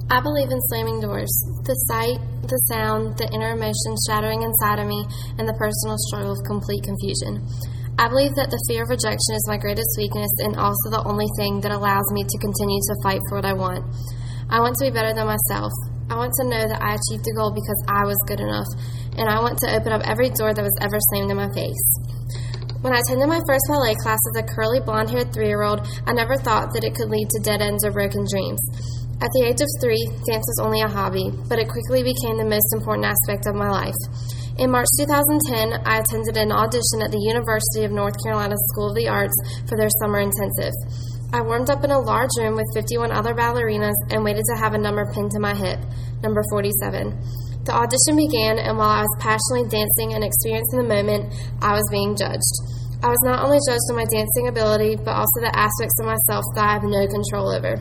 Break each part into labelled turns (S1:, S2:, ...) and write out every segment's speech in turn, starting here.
S1: I believe in slamming doors. The sight, the sound, the inner emotions shattering inside of me, and the personal struggle of complete confusion. I believe that the fear of rejection is my greatest weakness and also the only thing that allows me to continue to fight for what I want. I want to be better than myself. I want to know that I achieved the goal because I was good enough, and I want to open up every door that was ever slammed in my face. When I attended my first ballet class as a curly, blonde-haired 3-year-old, I never thought that it could lead to dead ends or broken dreams. At the age of 3, dance was only a hobby, but it quickly became the most important aspect of my life. In March 2010, I attended an audition at the University of North Carolina School of the Arts for their summer intensive. I warmed up in a large room with 51 other ballerinas and waited to have a number pinned to my hip, number 47. The audition began, and while I was passionately dancing and experiencing the moment, I was being judged. I was not only judged on my dancing ability, but also the aspects of myself that I have no control over.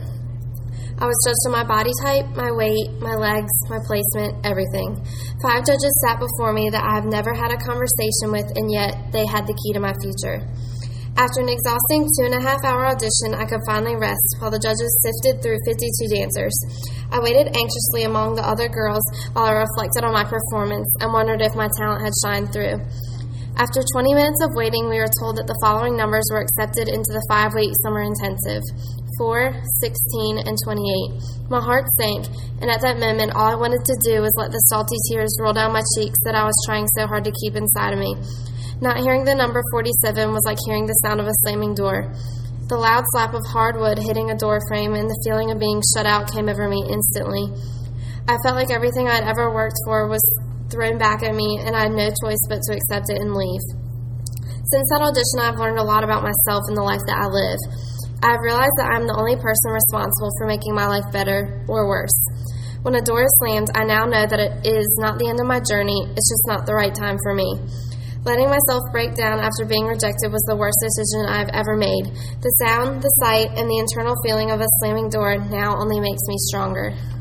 S1: I was judged on my body type, my weight, my legs, my placement, everything. 5 judges sat before me that I have never had a conversation with, and yet they had the key to my future. After an exhausting 2.5-hour audition, I could finally rest while the judges sifted through 52 dancers. I waited anxiously among the other girls while I reflected on my performance and wondered if my talent had shined through. After 20 minutes of waiting, we were told that the following numbers were accepted into the 5-week summer intensive: 4, 16, and 28. My heart sank, and at that moment, all I wanted to do was let the salty tears roll down my cheeks that I was trying so hard to keep inside of me. Not hearing the number 47 was like hearing the sound of a slamming door. The loud slap of hardwood hitting a door frame and the feeling of being shut out came over me instantly. I felt like everything I had ever worked for was thrown back at me, and I had no choice but to accept it and leave. Since that audition, I've learned a lot about myself and the life that I live. I have realized that I'm the only person responsible for making my life better or worse. When a door is slammed, I now know that it is not the end of my journey, it's just not the right time for me. Letting myself break down after being rejected was the worst decision I have ever made. The sound, the sight, and the internal feeling of a slamming door now only makes me stronger.